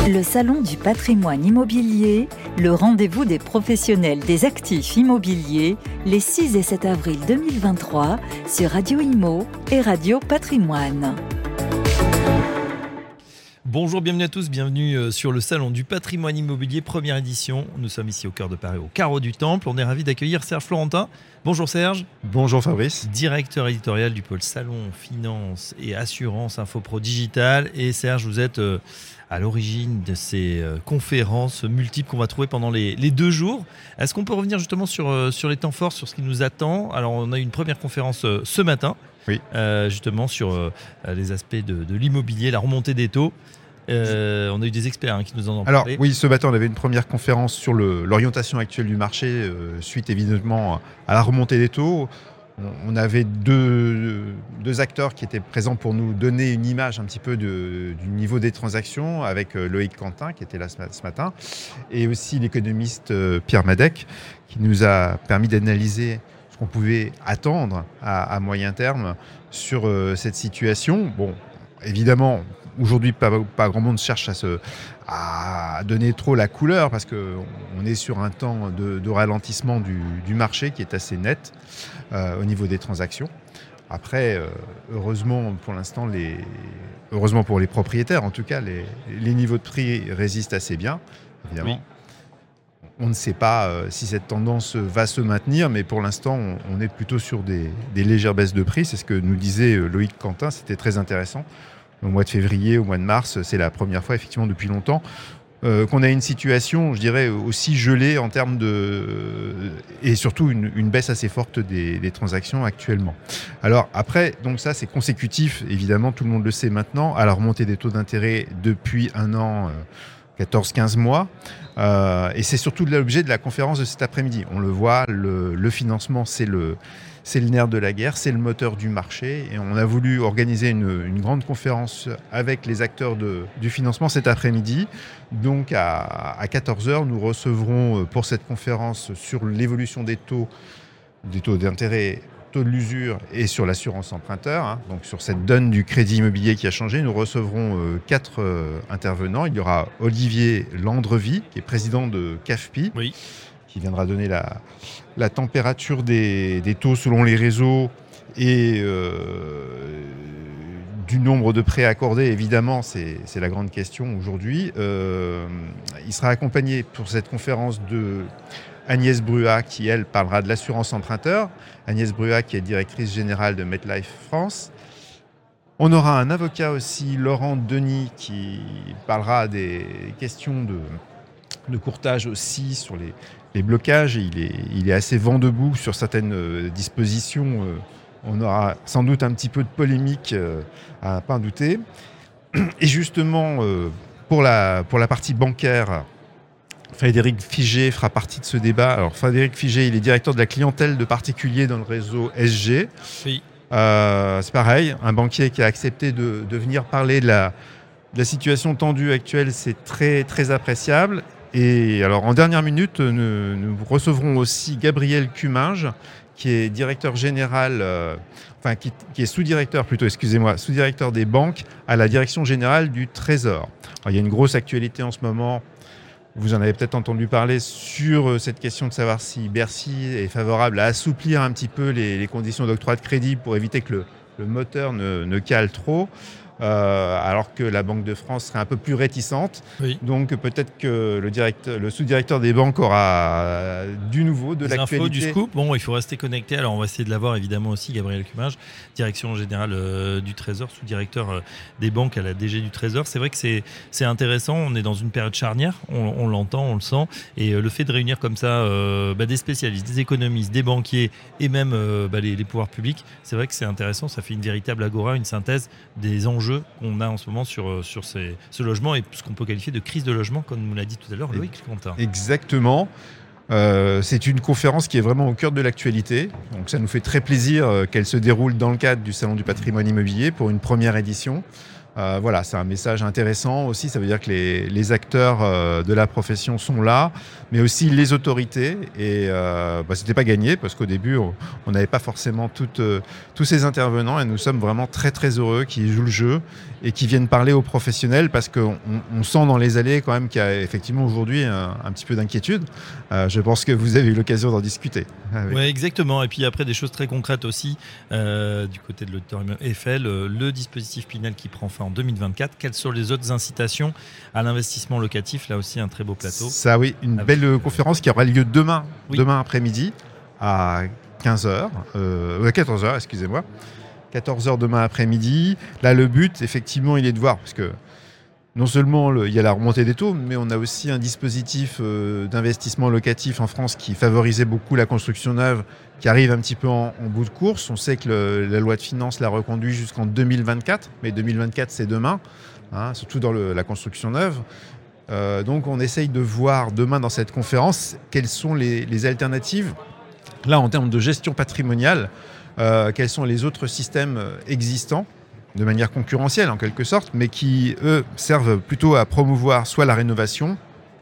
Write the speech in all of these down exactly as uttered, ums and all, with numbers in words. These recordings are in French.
Le Salon du patrimoine immobilier, le rendez-vous des professionnels des actifs immobiliers, les six et sept avril deux mille vingt-trois sur Radio Imo et Radio Patrimoine. Bonjour, bienvenue à tous, bienvenue sur le Salon du patrimoine immobilier, première édition. Nous sommes ici au cœur de Paris, au carreau du Temple. On est ravis d'accueillir Serge Florentin. Bonjour Serge. Bonjour Fabrice. Directeur éditorial du pôle Salon, Finance et Assurance Infopro Digital. Et Serge, vous êtes euh, à l'origine de ces euh, conférences multiples qu'on va trouver pendant les, les deux jours. Est-ce qu'on peut revenir justement sur, euh, sur les temps forts, sur ce qui nous attend ? Alors on a eu une première conférence euh, ce matin. Oui. Euh, justement sur euh, les aspects de, de l'immobilier, la remontée des taux. Euh, on a eu des experts hein, qui nous en ont Alors, parlé. Alors oui, ce matin on avait une première conférence sur le, l'orientation actuelle du marché, euh, suite évidemment à la remontée des taux. On, on avait deux, deux acteurs qui étaient présents pour nous donner une image un petit peu de, du niveau des transactions, avec euh, Loïc Quentin qui était là ce, ce matin, et aussi l'économiste euh, Pierre Madec qui nous a permis d'analyser ce qu'on pouvait attendre à, à moyen terme sur euh, cette situation. Bon, évidemment, aujourd'hui, pas, pas grand monde cherche à, se, à donner trop la couleur parce qu'on est sur un temps de, de ralentissement du, du marché qui est assez net euh, au niveau des transactions. Après, euh, heureusement pour l'instant, les, heureusement pour les propriétaires, en tout cas, les, les niveaux de prix résistent assez bien, évidemment. Oui. On ne sait pas euh, si cette tendance va se maintenir, mais pour l'instant, on, on est plutôt sur des, des légères baisses de prix. C'est ce que nous disait euh, Loïc Quentin, c'était très intéressant. Au mois de février, au mois de mars, c'est la première fois, effectivement, depuis longtemps, euh, qu'on a une situation, je dirais, aussi gelée en termes de... et surtout une, une baisse assez forte des, des transactions actuellement. Alors après, donc ça, c'est consécutif, évidemment, tout le monde le sait maintenant, à la remontée des taux d'intérêt depuis un an, euh, quatorze à quinze mois. Euh, et c'est surtout l'objet de la conférence de cet après-midi. On le voit, le, le financement, c'est le... C'est le nerf de la guerre, c'est le moteur du marché. Et on a voulu organiser une, une grande conférence avec les acteurs de, du financement cet après-midi. Donc à, à quatorze heures, nous recevrons pour cette conférence sur l'évolution des taux, des taux d'intérêt, taux de l'usure et sur l'assurance emprunteur. Hein. Donc sur cette donne du crédit immobilier qui a changé, nous recevrons euh, quatre euh, intervenants. Il y aura Olivier Landrevie, qui est président de C A F P I. Oui. Qui viendra donner la, la température des, des taux selon les réseaux et euh, du nombre de prêts accordés, évidemment, c'est, c'est la grande question aujourd'hui. Euh, il sera accompagné pour cette conférence de Agnès Bruat, qui, elle, parlera de l'assurance emprunteur. Agnès Bruat, qui est directrice générale de MetLife France. On aura un avocat aussi, Laurent Denis, qui parlera des questions de... de courtage aussi sur les, les blocages. Il est, il est assez vent debout sur certaines euh, dispositions. Euh, on aura sans doute un petit peu de polémique euh, à pas en douter. Et justement, euh, pour, la, pour la partie bancaire, Frédéric Figé fera partie de ce débat. Alors Frédéric Figé, il est directeur de la clientèle de particuliers dans le réseau S G. Oui. Euh, c'est pareil, un banquier qui a accepté de, de venir parler de la, de la situation tendue actuelle, c'est très, très appréciable. Et alors, en dernière minute, nous, nous recevrons aussi Gabriel Cuminge, qui est directeur général, euh, enfin, qui, qui est sous-directeur plutôt, excusez-moi, sous-directeur des banques à la direction générale du Trésor. Alors, il y a une grosse actualité en ce moment, vous en avez peut-être entendu parler, sur cette question de savoir si Bercy est favorable à assouplir un petit peu les, les conditions d'octroi de crédit pour éviter que le, le moteur ne, ne cale trop. Euh, alors que la Banque de France serait un peu plus réticente. Oui. Donc peut-être que le, directeur, le sous-directeur des banques aura euh, du nouveau, de des l'actualité. Infos, du scoop. Bon, il faut rester connecté. Alors on va essayer de l'avoir évidemment aussi, Gabriel Cuminge, direction générale euh, du Trésor, sous-directeur euh, des banques à la D G du Trésor. C'est vrai que c'est, c'est intéressant. On est dans une période charnière. On, on l'entend, on le sent. Et euh, le fait de réunir comme ça euh, bah, des spécialistes, des économistes, des banquiers et même euh, bah, les, les pouvoirs publics, c'est vrai que c'est intéressant. Ça fait une véritable agora, une synthèse des enjeux qu'on a en ce moment sur, sur ces, ce logement et ce qu'on peut qualifier de crise de logement, comme nous l'a dit tout à l'heure Loïc Quentin. Exactement. Euh, c'est une conférence qui est vraiment au cœur de l'actualité. Donc ça nous fait très plaisir qu'elle se déroule dans le cadre du Salon du patrimoine immobilier pour une première édition. Euh, voilà, c'est un message intéressant aussi. Ça veut dire que les, les acteurs euh, de la profession sont là, mais aussi les autorités. Et euh, bah, c'était pas gagné parce qu'au début, on n'avait pas forcément toutes, euh, tous ces intervenants. Et nous sommes vraiment très très heureux qu'ils jouent le jeu et qu'ils viennent parler aux professionnels parce qu'on on sent dans les allées quand même qu'il y a effectivement aujourd'hui un, un petit peu d'inquiétude. Euh, je pense que vous avez eu l'occasion d'en discuter. Oui, exactement. Et puis après, des choses très concrètes aussi euh, du côté de l'auditorium Eiffel, le, le dispositif Pinel qui prend fin en deux mille vingt-quatre. Quelles sont les autres incitations à l'investissement locatif? Là aussi, un très beau plateau. Ça, oui, une Avec, belle euh, conférence qui aura lieu demain, oui. demain après-midi à quinze heures, euh, à quatorze heures, excusez-moi. quatorze heures demain après-midi. Là, le but, effectivement, il est de voir, parce que non seulement le, il y a la remontée des taux, mais on a aussi un dispositif euh, d'investissement locatif en France qui favorisait beaucoup la construction neuve, qui arrive un petit peu en, en bout de course. On sait que le, la loi de finances l'a reconduit jusqu'en deux mille vingt-quatre, mais deux mille vingt-quatre, c'est demain, hein, surtout dans le, la construction neuve. Euh, donc on essaye de voir demain dans cette conférence quelles sont les, les alternatives. Là, en termes de gestion patrimoniale, euh, quels sont les autres systèmes existants de manière concurrentielle en quelque sorte, mais qui, eux, servent plutôt à promouvoir soit la rénovation,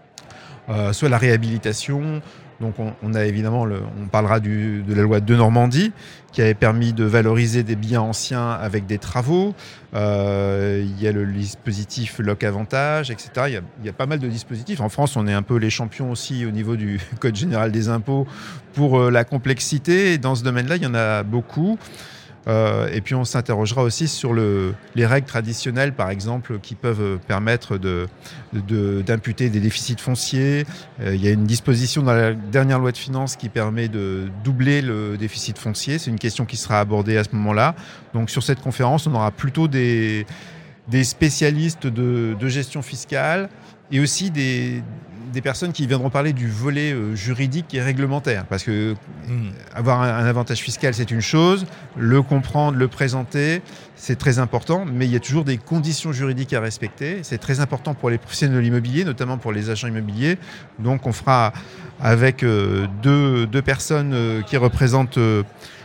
euh, soit la réhabilitation. Donc on, on a évidemment, le, on parlera du, de la loi de Normandie, qui avait permis de valoriser des biens anciens avec des travaux. Euh, il y a le dispositif Loc Avantage, et cetera. Il y, a, il y a pas mal de dispositifs. En France, on est un peu les champions aussi au niveau du Code général des impôts pour euh, la complexité. Et dans ce domaine-là, il y en a beaucoup. Euh, et puis on s'interrogera aussi sur le, les règles traditionnelles, par exemple, qui peuvent permettre de, de, d'imputer des déficits fonciers. Euh, il y a une disposition dans la dernière loi de finances qui permet de doubler le déficit foncier. C'est une question qui sera abordée à ce moment-là. Donc sur cette conférence, on aura plutôt des, des spécialistes de, de gestion fiscale et aussi des... des personnes qui viendront parler du volet euh, juridique et réglementaire. Parce que mmh. avoir un, un avantage fiscal, c'est une chose. Le comprendre, le présenter, c'est très important. Mais il y a toujours des conditions juridiques à respecter. C'est très important pour les professionnels de l'immobilier, notamment pour les agents immobiliers. Donc, on fera avec euh, deux, deux personnes euh, qui représentent... Euh,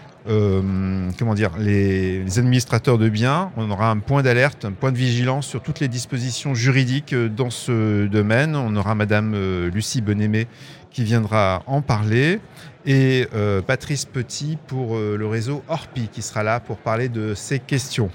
Euh, comment dire, les, les administrateurs de biens. On aura un point d'alerte, un point de vigilance sur toutes les dispositions juridiques dans ce domaine. On aura Madame euh, Lucie Bonnemé qui viendra en parler et euh, Patrice Petit pour euh, le réseau Orpi qui sera là pour parler de ces questions.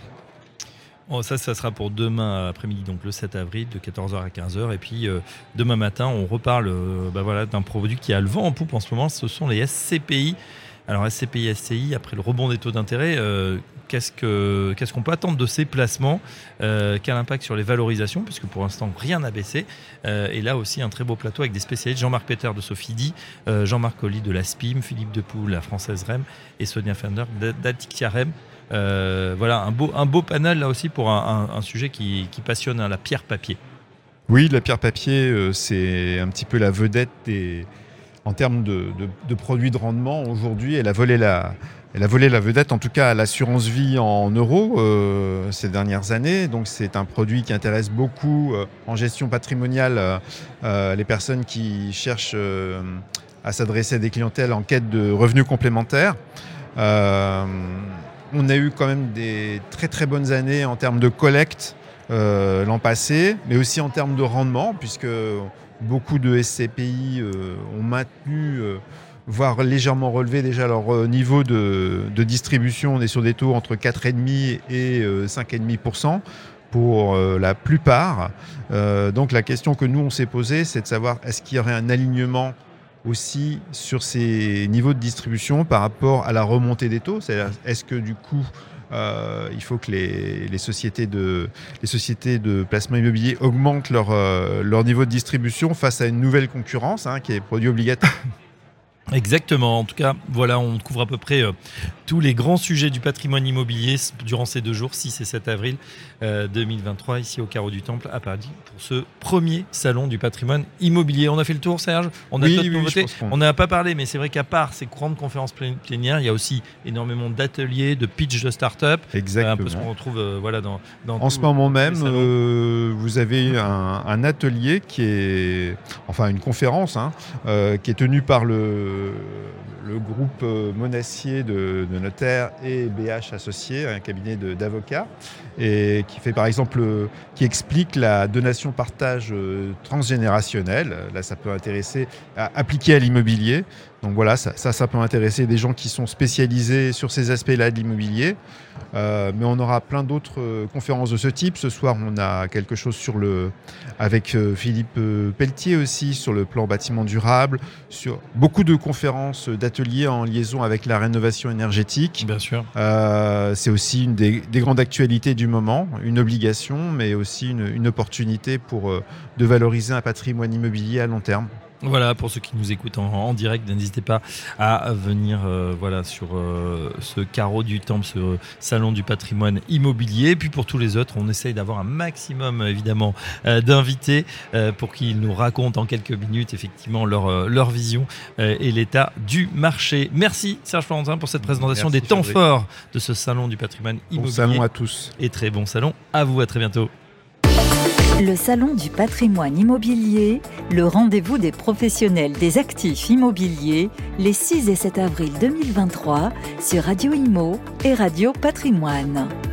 Oh, ça, ça sera pour demain après-midi, donc le sept avril, de quatorze heures à quinze heures. Et puis euh, demain matin, on reparle euh, bah voilà, d'un produit qui a le vent en poupe en ce moment. Ce sont les S C P I. Alors S C P I, S C I, après le rebond des taux d'intérêt, euh, qu'est-ce, que, qu'est-ce qu'on peut attendre de ces placements euh, Quel impact sur les valorisations, puisque pour l'instant rien n'a baissé. Euh, et là aussi un très beau plateau avec des spécialistes, Jean-Marc Peter de Sophidi, euh, Jean-Marc Colli de la S P I M, Philippe Depoule, la Française R E M, et Sonia Fender d'Atixia R E M. Euh, voilà, un beau, un beau panel là aussi pour un, un, un sujet qui, qui passionne, hein, la pierre papier. Oui, la pierre papier, euh, c'est un petit peu la vedette des... En termes de, de, de produits de rendement, aujourd'hui, elle a volé la, elle a volé la vedette, en tout cas à l'assurance vie en euros euh, ces dernières années. Donc c'est un produit qui intéresse beaucoup euh, en gestion patrimoniale euh, les personnes qui cherchent euh, à s'adresser à des clientèles en quête de revenus complémentaires. Euh, on a eu quand même des très très bonnes années en termes de collecte euh, l'an passé, mais aussi en termes de rendement, puisque beaucoup de S C P I euh, ont maintenu, euh, voire légèrement relevé déjà leur euh, niveau de, de distribution. On est sur des taux entre quatre virgule cinq et euh, cinq virgule cinq pour cent pour euh, la plupart. Euh, donc la question que nous on s'est posée, c'est de savoir est-ce qu'il y aurait un alignement aussi sur ces niveaux de distribution par rapport à la remontée des taux. C'est-à-dire, est-ce que du coup Euh, il faut que les, les, sociétés de, les sociétés de placement immobilier augmentent leur, euh, leur niveau de distribution face à une nouvelle concurrence hein, qui est produit obligatoire. Exactement, en tout cas, voilà, on couvre à peu près euh, tous les grands sujets du patrimoine immobilier durant ces deux jours, six et sept avril euh, deux mille vingt-trois, ici au Carreau du Temple à Paris, pour ce premier salon du patrimoine immobilier. On a fait le tour, Serge, on a oui, d'autres oui, nouveautés. On n'a pas parlé, mais c'est vrai qu'à part ces grandes conférences plénières, il y a aussi énormément d'ateliers, de pitch de start-up. Exactement. Euh, un peu ce qu'on retrouve euh, voilà, dans, dans En ce moment même, euh, vous avez un, un atelier qui est, enfin une conférence, hein, euh, qui est tenue par le le groupe Monassier de, de notaires et B H Associés, un cabinet de, d'avocats, et qui fait par exemple, qui explique la donation-partage transgénérationnelle. Là, ça peut intéresser, à, appliqué à l'immobilier. Donc voilà, ça, ça, ça peut intéresser des gens qui sont spécialisés sur ces aspects-là de l'immobilier. Euh, mais on aura plein d'autres euh, conférences de ce type. Ce soir, on a quelque chose sur le, avec euh, Philippe euh, Pelletier aussi, sur le plan bâtiment durable, sur beaucoup de conférences, d'ateliers en liaison avec la rénovation énergétique. Bien sûr. Euh, c'est aussi une des, des grandes actualités du moment, une obligation, mais aussi une, une opportunité pour, euh, de valoriser un patrimoine immobilier à long terme. Voilà, pour ceux qui nous écoutent en, en direct, n'hésitez pas à venir euh, voilà, sur euh, ce carreau du Temple, ce salon du patrimoine immobilier. Et puis pour tous les autres, on essaye d'avoir un maximum évidemment euh, d'invités euh, pour qu'ils nous racontent en quelques minutes effectivement leur, euh, leur vision euh, et l'état du marché. Merci Serge Florentin pour cette présentation Merci, des temps Cédric. forts de ce salon du patrimoine immobilier. Bon salon à tous. Et très bon salon à vous, à très bientôt. Le Salon du patrimoine immobilier, le rendez-vous des professionnels des actifs immobiliers, les six et sept avril deux mille vingt-trois sur Radio Imo et Radio Patrimoine.